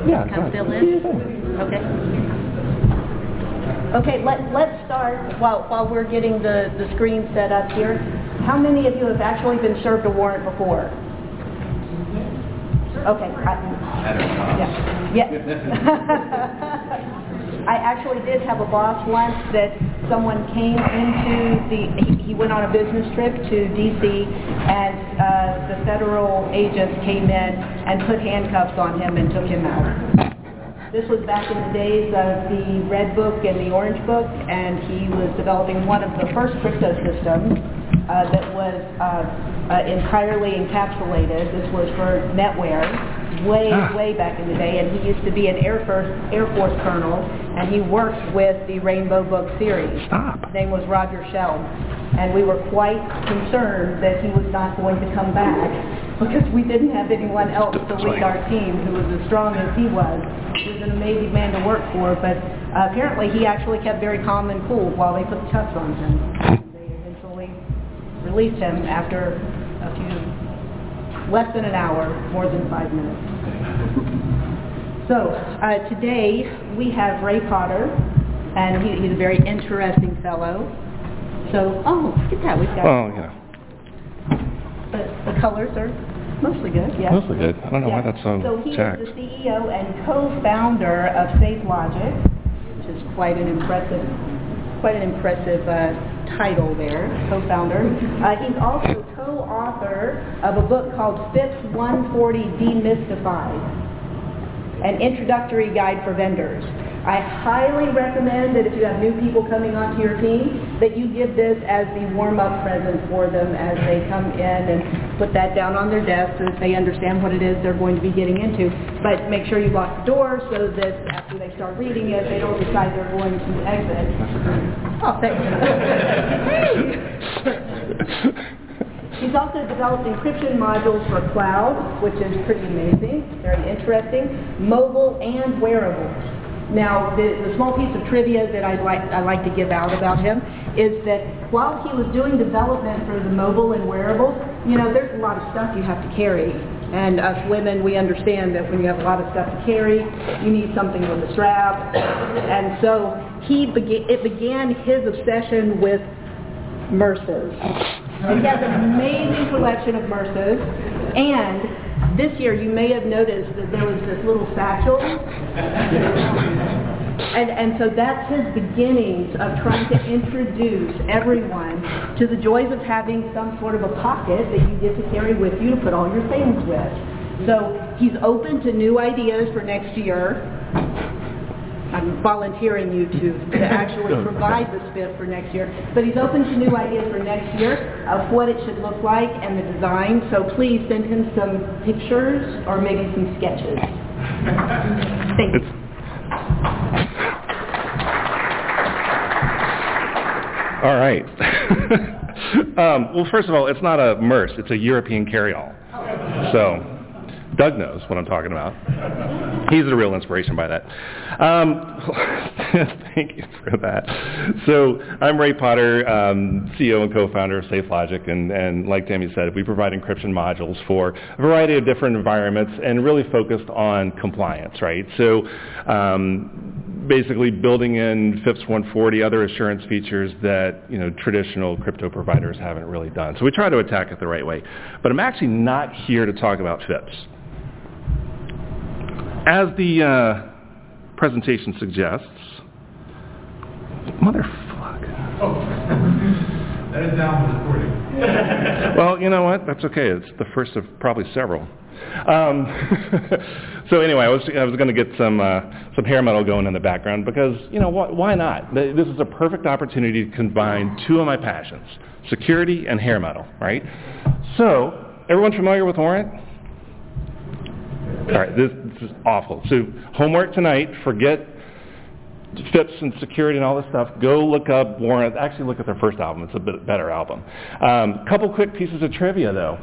Yeah. Kind of fill in? Okay. Okay, let's start while we're getting the screen set up here. How many of you have actually been served a warrant before? Okay. Yes. I actually did have a boss once that someone came into he went on a business trip to D.C. and the federal agents came in and put handcuffs on him and took him out. This was back in the days of the Red Book and the Orange Book, and he was developing one of the first crypto systems that was entirely encapsulated. This was for NetWare, way back in the day, and he used to be an Air Force colonel, and he worked with the Rainbow Book series. His name was Roger Shell, and we were quite concerned that he was not going to come back because we didn't have anyone else to lead our team who was as strong as he was. He was an amazing man to work for, but apparently he actually kept very calm and cool while they put the cuffs on him. They eventually released him after less than an hour, more than 5 minutes. So today we have Ray Potter, and he's a very interesting fellow. So, look at that, we've got... Oh, yeah. The colors are mostly good, yes. Mostly good. I don't know why that's so he jacked. is the CEO and co-founder of SafeLogic, which is quite an impressive title there, co-founder. He's also co-author of a book called FIPS 140 Demystified, an introductory guide for vendors. I highly recommend that if you have new people coming onto your team, that you give this as the warm-up present for them as they come in and put that down on their desk so that they understand what it is they're going to be getting into. But make sure you lock the door so that after they start reading it, they don't decide they're going to exit. Oh, thanks. He's also developed encryption modules for cloud, which is pretty amazing, very interesting, mobile and wearables. Now, the small piece of trivia that I like to give out about him is that while he was doing development for the mobile and wearables, there's a lot of stuff you have to carry. And us women, we understand that when you have a lot of stuff to carry, you need something with a strap. And so it began his obsession with MRSAs. And he has an amazing collection of MRSAs, and this year you may have noticed that there was this little satchel, and so that's his beginnings of trying to introduce everyone to the joys of having some sort of a pocket that you get to carry with you to put all your things with. So he's open to new ideas for next year. I'm volunteering you to actually provide the spiff for next year. But he's open to new ideas for next year of what it should look like and the design. So please send him some pictures or maybe some sketches. Thank you. All right. Well, first of all, it's not a MERS. It's a European carry-all. So Doug knows what I'm talking about. He's the real inspiration by that. Thank you for that. So I'm Ray Potter, CEO and co-founder of SafeLogic, and like Tammy said, we provide encryption modules for a variety of different environments and really focused on compliance, right? So basically building in FIPS 140, other assurance features that traditional crypto providers haven't really done. So we try to attack it the right way. But I'm actually not here to talk about FIPS. As the presentation suggests, motherfucker. Oh, that is down for recording. Well, you know what? That's okay. It's the first of probably several. So anyway, I was going to get some hair metal going in the background because why not? This is a perfect opportunity to combine two of my passions: security and hair metal. Right? So, everyone familiar with Warrant? All right, this is awful. So homework tonight, forget FIPS and security and all this stuff. Go look up Warrant. Actually, look at their first album. It's a bit better album. Couple quick pieces of trivia, though.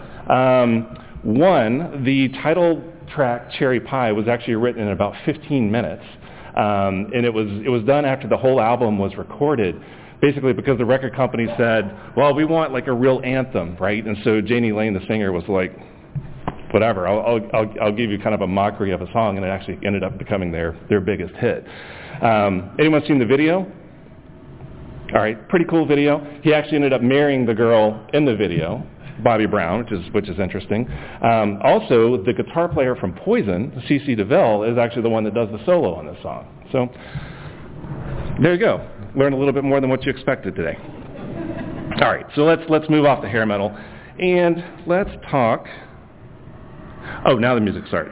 One, the title track, Cherry Pie, was actually written in about 15 minutes. And it was done after the whole album was recorded, basically because the record company said, well, we want like a real anthem, right? And so Janie Lane, the singer, was like, whatever. I'll give you kind of a mockery of a song, and it actually ended up becoming their biggest hit. Anyone seen the video? All right, pretty cool video. He actually ended up marrying the girl in the video, Bobby Brown, which is interesting. Also, the guitar player from Poison, CeCe DeVille, is actually the one that does the solo on this song. So there you go. Learn a little bit more than what you expected today. All right, so let's move off the hair metal, and let's talk. Oh, now the music starts.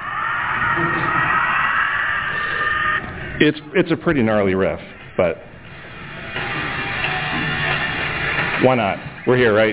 It's a pretty gnarly riff, but why not? We're here, right?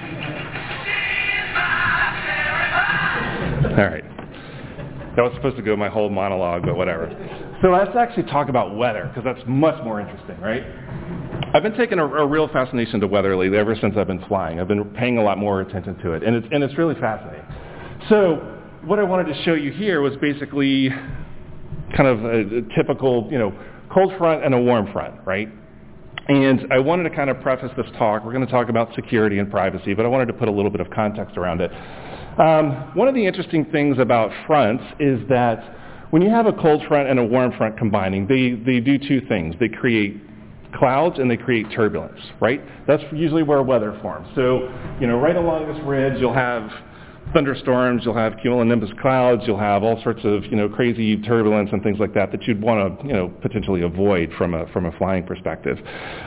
All right. That was supposed to go my whole monologue, but whatever. So let's actually talk about weather, because that's much more interesting, right? I've been taking a real fascination to weather lately ever since I've been flying. I've been paying a lot more attention to it, and it's really fascinating. So what I wanted to show you here was basically kind of a typical, cold front and a warm front, right? And I wanted to kind of preface this talk. We're going to talk about security and privacy, but I wanted to put a little bit of context around it. One of the interesting things about fronts is that when you have a cold front and a warm front combining, they do two things. They create clouds and they create turbulence, right? That's usually where weather forms. So, right along this ridge, you'll have thunderstorms, you'll have cumulonimbus clouds, you'll have all sorts of, crazy turbulence and things like that you'd want to, potentially avoid from a flying perspective.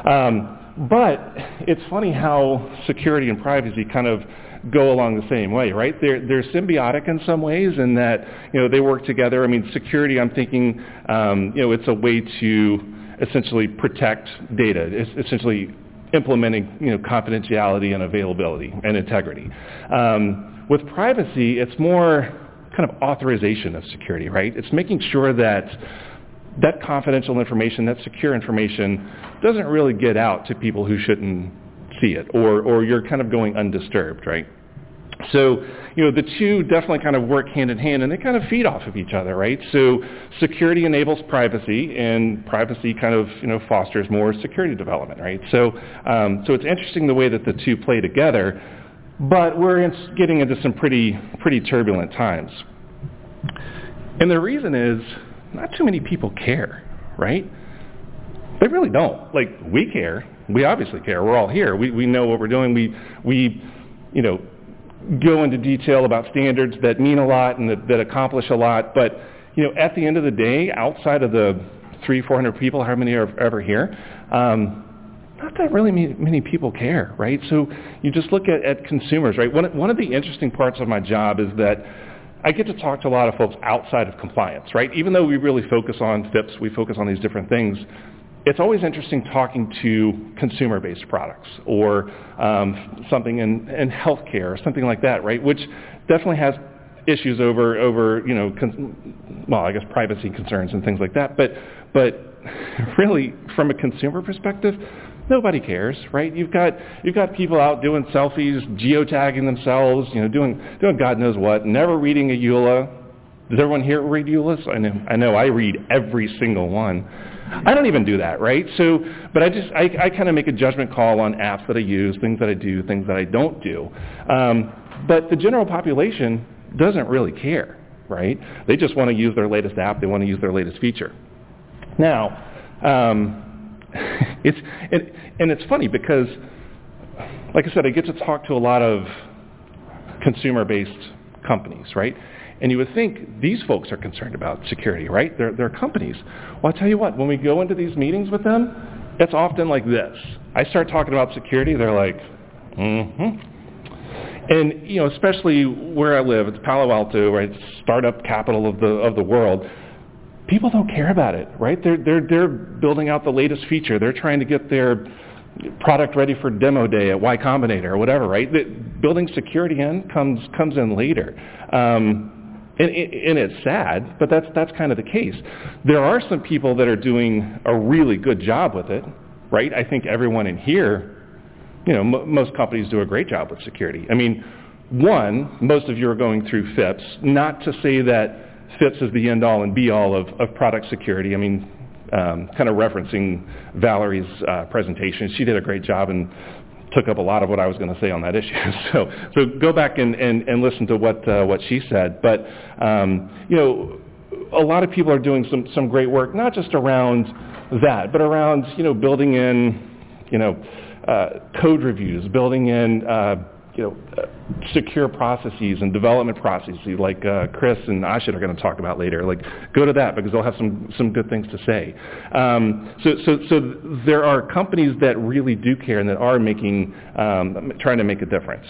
But it's funny how security and privacy kind of go along the same way, right? They're symbiotic in some ways in that, they work together. I mean, security, I'm thinking, it's a way to essentially protect data. It's essentially implementing, confidentiality and availability and integrity. With privacy, it's more kind of authorization of security, right? It's making sure that confidential information, that secure information, doesn't really get out to people who shouldn't see it, or you're kind of going undisturbed, right? So, the two definitely kind of work hand in hand, and they kind of feed off of each other, right? So security enables privacy, and privacy kind of, fosters more security development, right? So it's interesting the way that the two play together, but we're getting into some pretty turbulent times. And the reason is not too many people care, right? They really don't. Like, we care. We obviously care. We're all here. We know what we're doing. We go into detail about standards that mean a lot and that accomplish a lot. But, at the end of the day, outside of the 300-400 people, how many are ever here, not that really many people care, right? So you just look at consumers, right? One of the interesting parts of my job is that I get to talk to a lot of folks outside of compliance, right? Even though we really focus on FIPS, we focus on these different things, it's always interesting talking to consumer-based products or something in healthcare or something like that, right? Which definitely has issues over I guess privacy concerns and things like that. But really, from a consumer perspective, nobody cares, right? You've got people out doing selfies, geotagging themselves, doing God knows what, never reading a EULA. Does everyone here read EULAs? I know I read every single one. I don't even do that, right? So, but I kind of make a judgment call on apps that I use, things that I do, things that I don't do. But the general population doesn't really care, right? They just want to use their latest app. They want to use their latest feature. Now, it's funny because, like I said, I get to talk to a lot of consumer-based companies, right? And you would think these folks are concerned about security, right? They're companies. Well, I'll tell you what, when we go into these meetings with them, it's often like this. I start talking about security, they're like, mm-hmm. And, especially where I live, it's Palo Alto, right? It's startup capital of the world. People don't care about it, right? They're building out the latest feature. They're trying to get their product ready for demo day at Y Combinator or whatever, right? Building security in comes in later. And it's sad, but that's kind of the case. There are some people that are doing a really good job with it, right? I think everyone in here, most companies do a great job with security. I mean, most of you are going through FIPS, not to say that FIPS is the end-all and be-all of product security. I mean, kind of referencing Valerie's presentation. She did a great job in took up a lot of what I was going to say on that issue. So go back and listen to what she said. But a lot of people are doing some great work, not just around that, but around building in code reviews, building in secure processes and development processes like Chris and Ashit are going to talk about later. Like, go to that because they'll have some good things to say. So there are companies that really do care and that are trying to make a difference.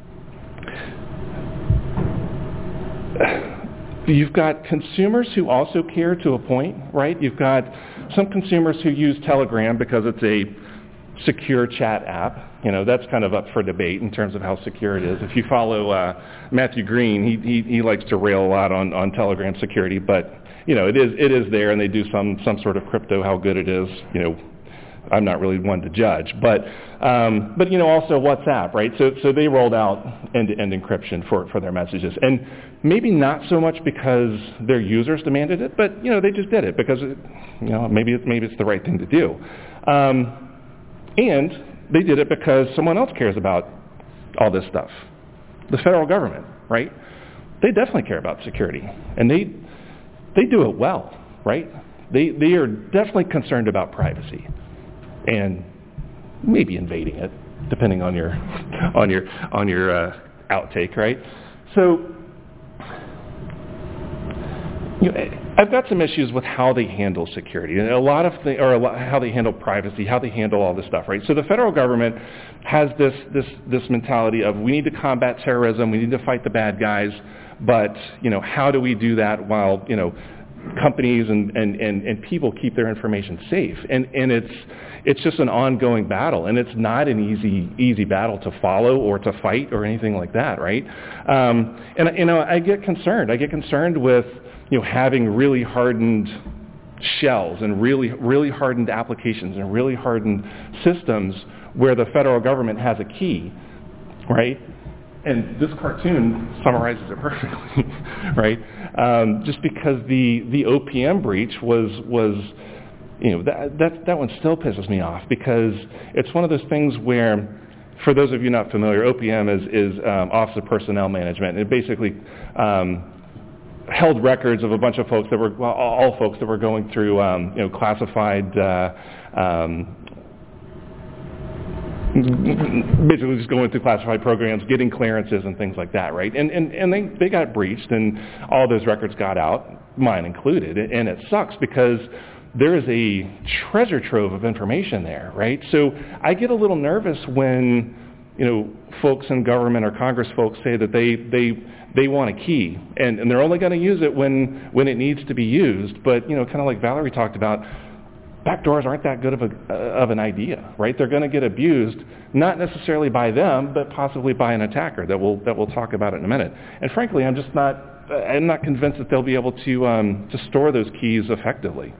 You've got consumers who also care to a point, right? You've got some consumers who use Telegram because it's a secure chat app. That's kind of up for debate in terms of how secure it is. If you follow Matthew Green, he likes to rail a lot on Telegram security, but it is there, and they do some sort of crypto. How good it is, I'm not really one to judge, but also WhatsApp, right? So they rolled out end-to-end encryption for their messages, and maybe not so much because their users demanded it, but they just did it because maybe it's the right thing to do, and they did it because someone else cares about all this stuff. The federal government, right? They definitely care about security, and they do it well, right? They are definitely concerned about privacy and maybe invading it, depending on your outtake, right? So I've got some issues with how they handle security, and how they handle privacy, how they handle all this stuff, right? So the federal government has this mentality of, we need to combat terrorism, we need to fight the bad guys, but how do we do that while companies and people keep their information safe? And it's just an ongoing battle, and it's not an easy battle to follow or to fight or anything like that, right? And I get concerned. I get concerned with having really hardened shells and really hardened applications and really hardened systems where the federal government has a key, right? And this cartoon summarizes it perfectly, right? Just because the OPM breach was that one still pisses me off, because it's one of those things where, for those of you not familiar, OPM is Office of Personnel Management. It basically held records of a bunch of folks that were, all folks that were going through classified, basically just going through classified programs, getting clearances and things like that, right? And they got breached, and all those records got out, mine included, and it sucks because there is a treasure trove of information there, right? So I get a little nervous when folks in government or Congress folks say that they want a key, and they're only going to use it when it needs to be used. But kind of like Valerie talked about, backdoors aren't that good of an idea, right? They're going to get abused, not necessarily by them, but possibly by an attacker that we'll talk about in a minute. And frankly, I'm not convinced that they'll be able to store those keys effectively.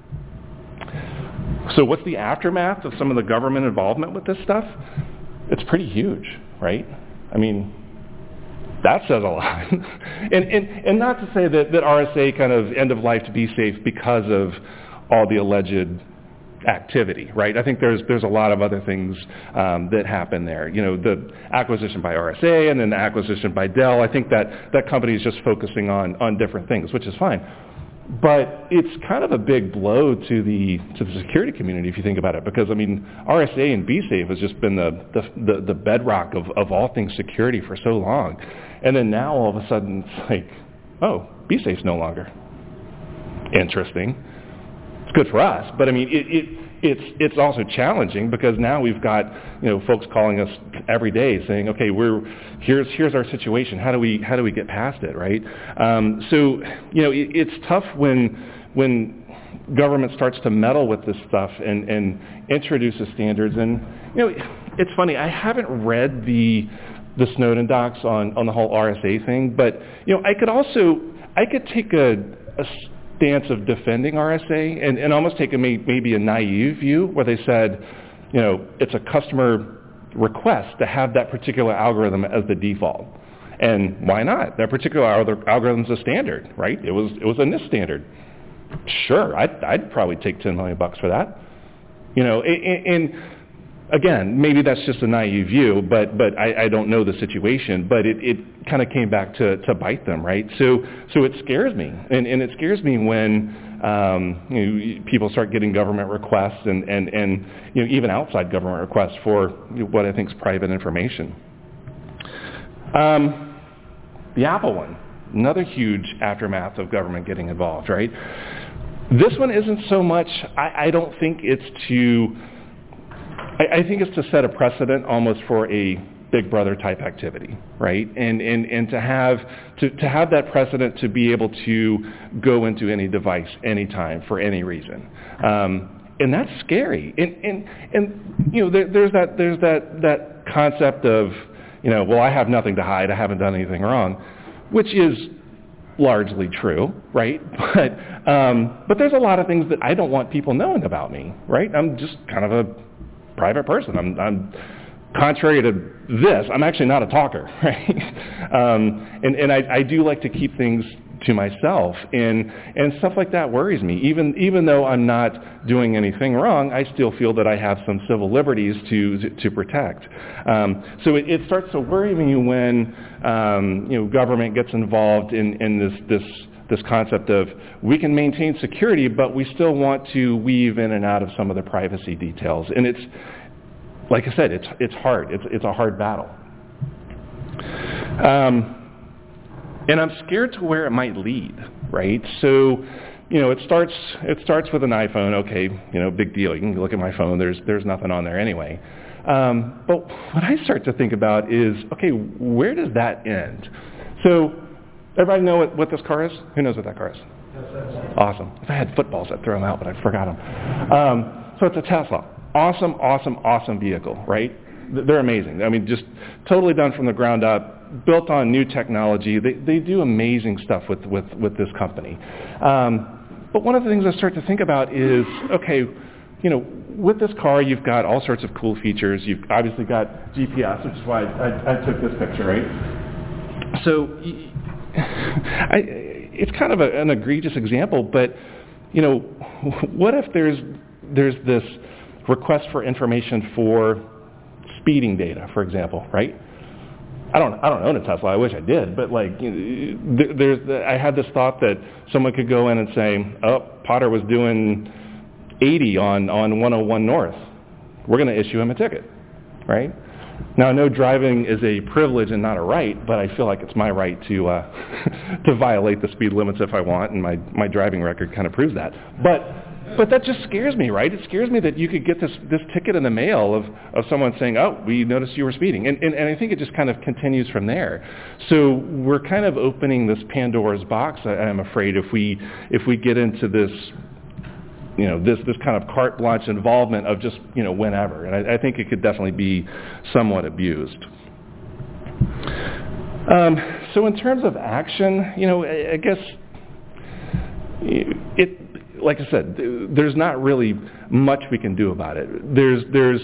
So what's the aftermath of some of the government involvement with this stuff? It's pretty huge, right? I mean, that says a lot. and not to say that RSA kind of end of life to be safe because of all the alleged activity, right? I think there's a lot of other things that happen there. The acquisition by RSA and then the acquisition by Dell. I think that company is just focusing on different things, which is fine. But it's kind of a big blow to the security community if you think about it, because I mean, RSA and BSafe has just been the bedrock of all things security for so long, and then now all of a sudden it's like, oh, BSafe's no longer. Interesting. It's good for us, but I mean, it's also challenging because now we've got folks calling us every day saying, okay, here's our situation. How do we get past it, right? So it's tough when government starts to meddle with this stuff and introduces standards. And it's funny, I haven't read the Snowden docs on the whole RSA thing, but I could take a stance of defending RSA and almost take maybe a naive view where they said, it's a customer request to have that particular algorithm as the default. And why not? That particular algorithm's a standard, right? It was a NIST standard. Sure, I'd probably take $10 million for that. And again, maybe that's just a naive view, but I don't know the situation, but it kind of came back to bite them, right? So it scares me, and it scares me when people start getting government requests and even outside government requests for what I think is private information. The Apple one, another huge aftermath of government getting involved, right? This one isn't so much, I don't think it's I think it's to set a precedent almost for a Big Brother type activity, right? And to have that precedent to be able to go into any device anytime for any reason. And that's scary. And there's that concept of, well, I have nothing to hide, I haven't done anything wrong, which is largely true, right? But there's a lot of things that I don't want people knowing about me, right? I'm just kind of a private person. I'm contrary to this, I'm actually not a talker, right? And I do like to keep things to myself, and stuff like that worries me. Even though I'm not doing anything wrong, I still feel that I have some civil liberties to protect. So it starts to worry me when government gets involved in this concept of we can maintain security, but we still want to weave in and out of some of the privacy details. And it's, like I said, it's hard. It's a hard battle. And I'm scared to where it might lead, right? So, it starts with an iPhone. Okay, big deal. You can look at my phone. There's nothing on there anyway. But what I start to think about is, okay, where does that end? So, everybody know what this car is? Who knows what that car is? Awesome. If I had footballs, I'd throw them out, but I forgot them. So it's a Tesla. Awesome vehicle, right? They're amazing. I mean, just totally done from the ground up, built on new technology. They do amazing stuff with this company. But one of the things I start to think about is, okay, with this car, you've got all sorts of cool features. You've obviously got GPS, which is why I took this picture, right? So it's kind of an egregious example, but what if there's this request for information for speeding data, for example, right? I don't own a Tesla. I wish I did, but I had this thought that someone could go in and say, "Oh, Potter was doing 80 on 101 North. We're going to issue him a ticket," right? Now, I know driving is a privilege and not a right, but I feel like it's my right to to violate the speed limits if I want, and my driving record kind of proves that. But that just scares me, right? It scares me that you could get this ticket in the mail of someone saying, "Oh, we noticed you were speeding," and I think it just kind of continues from there. So we're kind of opening this Pandora's box, I'm afraid, if we get into this, this kind of carte blanche involvement of just whenever, and I think it could definitely be somewhat abused. So in terms of action, I guess like I said, there's not really much we can do about it. There's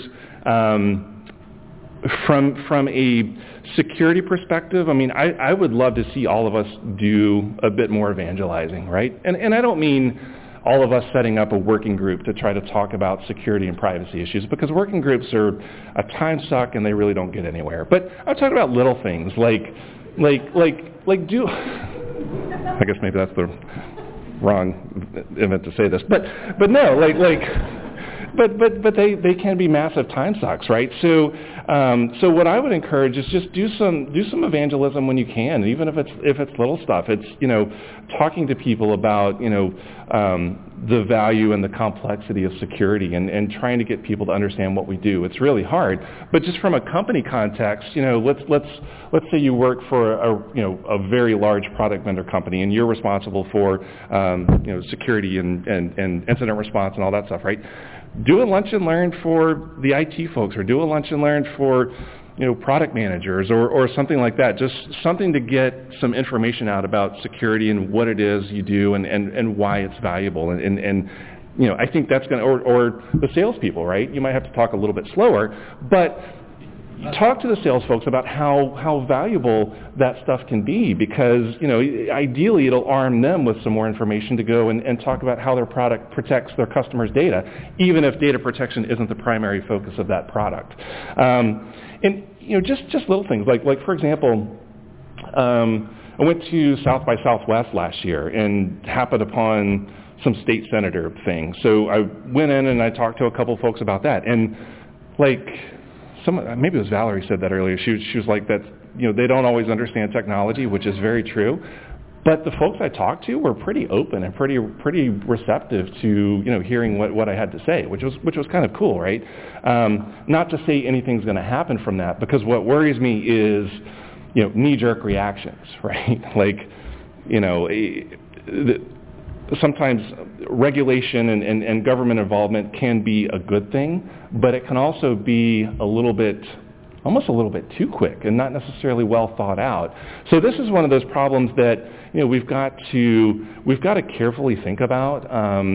from a security perspective, I mean, I would love to see all of us do a bit more evangelizing, right? And I don't mean all of us setting up a working group to try to talk about security and privacy issues, because working groups are a time suck and they really don't get anywhere. But I'm talking about little things like do. I guess maybe that's the wrong event to say this, but no, but they can be massive time sucks, right? So what I would encourage is just do some evangelism when you can, even if it's little stuff. It's talking to people about the value and the complexity of security, and trying to get people to understand what we do. It's really hard, but just from a company context, let's say you work for a very large product vendor company, and you're responsible for security and incident response and all that stuff, right? Do a lunch and learn for the IT folks, or do a lunch and learn for product managers or something like that. Just something to get some information out about security and what it is you do and why it's valuable. And I think that's going to, or the salespeople, right? You might have to talk a little bit slower, but you talk to the sales folks about how valuable that stuff can be, because ideally it'll arm them with some more information to go and talk about how their product protects their customers' data, even if data protection isn't the primary focus of that product. And just little things like for example, I went to South by Southwest last year and happened upon some state senator thing. So I went in and I talked to a couple folks about that, and maybe it was Valerie said that earlier. She was like that. They don't always understand technology, which is very true. But the folks I talked to were pretty open and pretty receptive to hearing what I had to say, which was kind of cool, right? Not to say anything's going to happen from that, because what worries me is knee-jerk reactions, right? Sometimes regulation and government involvement can be a good thing, but it can also be almost a little bit too quick and not necessarily well thought out. So this is one of those problems that we've got to carefully think about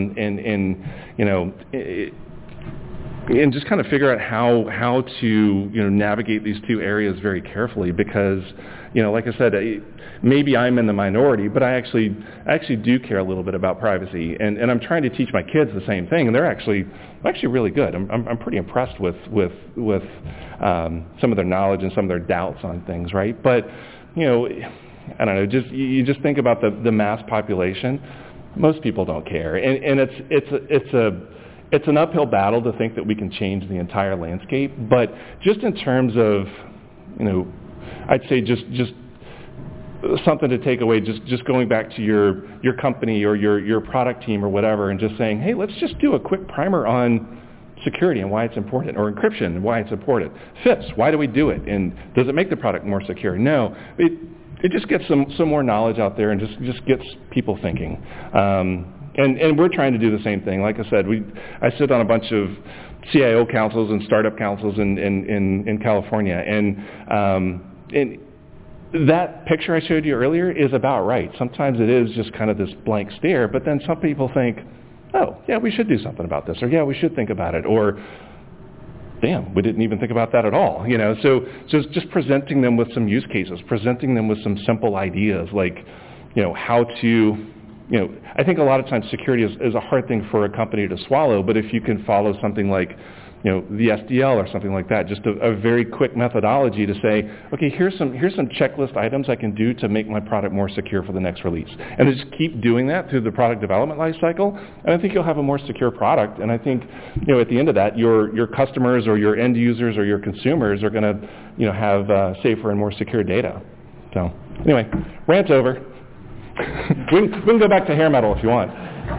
and just kind of figure out how to navigate these two areas very carefully, because like I said, maybe I'm in the minority, but I actually do care a little bit about privacy, and I'm trying to teach my kids the same thing, and they're actually really good. I'm pretty impressed with some of their knowledge and some of their doubts on things, right? But I don't know, you just think about the mass population. Most people don't care, and it's an uphill battle to think that we can change the entire landscape. But just in terms of I'd say just something to take away, just going back to your company or your product team or whatever, and just saying, hey, let's just do a quick primer on security and why it's important, or encryption and why it's important. FIPS, why do we do it? And does it make the product more secure? No. It just gets some more knowledge out there and just gets people thinking. And we're trying to do the same thing. Like I said, I sit on a bunch of CIO councils and startup councils in California, and that picture I showed you earlier is about right. Sometimes it is just kind of this blank stare, but then some people think, oh, yeah, we should do something about this, or yeah, we should think about it, or damn, we didn't even think about that at all. So just presenting them with some use cases, presenting them with some simple ideas, like how to. I think a lot of times security is a hard thing for a company to swallow, but if you can follow something like, the SDL or something like that, just a very quick methodology to say, okay, here's some checklist items I can do to make my product more secure for the next release. And just keep doing that through the product development life cycle, and I think you'll have a more secure product. And I think, at the end of that, your customers or your end users or your consumers are going to, have safer and more secure data. So anyway, rant over. we can go back to hair metal if you want.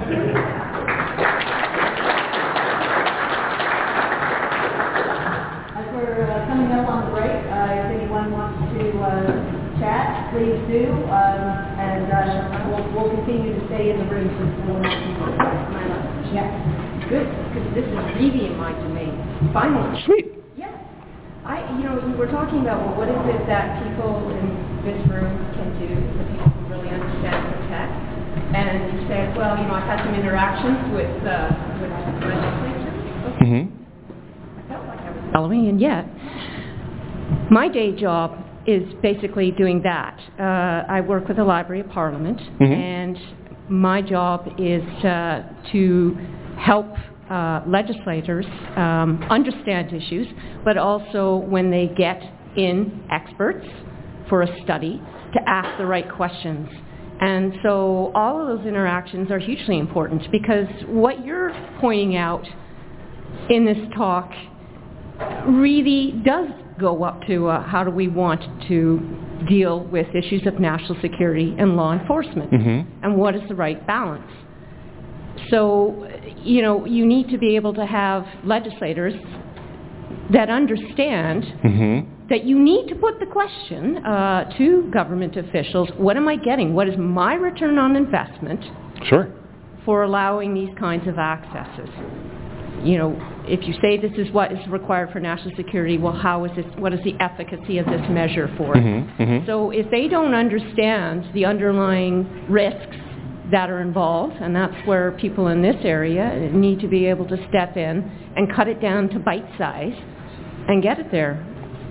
As we're coming up on the break, if anyone wants to chat, please do, and we'll continue to stay in the room since we'll not be. Yeah, good, because this is really in my domain. Finally. Sweet. Yeah. You were talking about, well, what is it that people in this room can do, the people who really understand the tech? And you said, well, I've had some interactions with legislators. Okay. Mm-hmm. I felt like I was following, and yet my day job is basically doing that. I work with the Library of Parliament, and my job is to help legislators understand issues, but also when they get in experts for a study, to ask the right questions. And so all of those interactions are hugely important, because what you're pointing out in this talk really does go up to how do we want to deal with issues of national security and law enforcement, and what is the right balance. So, you need to be able to have legislators that understand that you need to put the question to government officials, what am I getting? What is my return on investment for allowing these kinds of accesses? If you say this is what is required for national security, well, what is the efficacy of this measure for it? So if they don't understand the underlying risks that are involved, and that's where people in this area need to be able to step in and cut it down to bite size and get it there.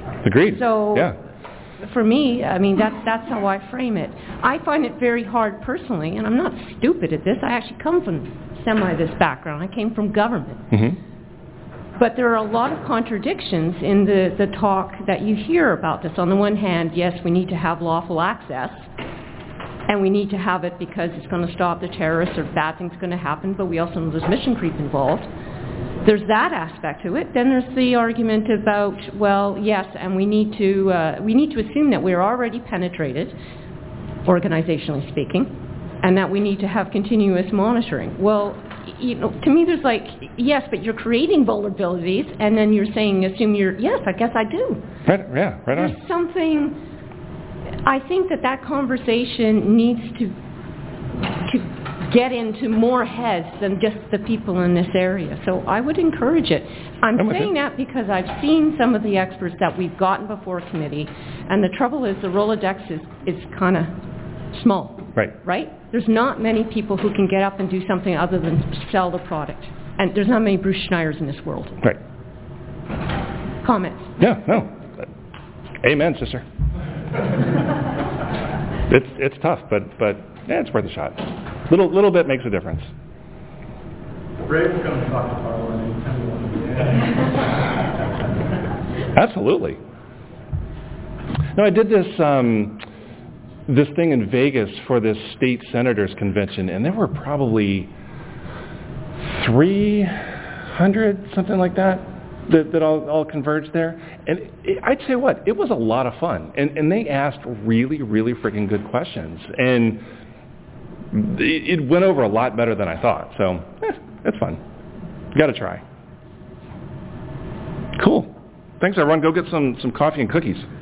Agreed. So yeah. for me, I mean, that's how I frame it. I find it very hard personally, and I'm not stupid at this. I actually come from this background. I came from government. Mm-hmm. But there are a lot of contradictions in the talk that you hear about this. On the one hand, yes, we need to have lawful access, and we need to have it because it's going to stop the terrorists or bad things going to happen, but we also know there's mission creep involved. There's that aspect to it. Then there's the argument about, well, yes, and we need to assume that we're already penetrated, organizationally speaking, and that we need to have continuous monitoring. Well, to me there's like, yes, but you're creating vulnerabilities, and then you're saying, yes, I guess I do. Right on. There's something, I think that conversation needs to get into more heads than just the people in this area. So I would encourage it. I'm saying that because I've seen some of the experts that we've gotten before committee, and the trouble is the Rolodex is kind of small. Right? There's not many people who can get up and do something other than sell the product. And there's not many Bruce Schneiders in this world. Right. Comments? Yeah, no. Amen, sister. It's tough, but yeah, it's worth a shot. Little bit makes a difference. Ray will come and talk to Parliament anytime you want. Absolutely. No, I did this thing in Vegas for this state senators convention, and there were probably 300, something like that all converged there. And I'd say it was a lot of fun. And they asked really, really freaking good questions. And it went over a lot better than I thought. So, it's fun. You got to try. Cool. Thanks, everyone. Go get some coffee and cookies.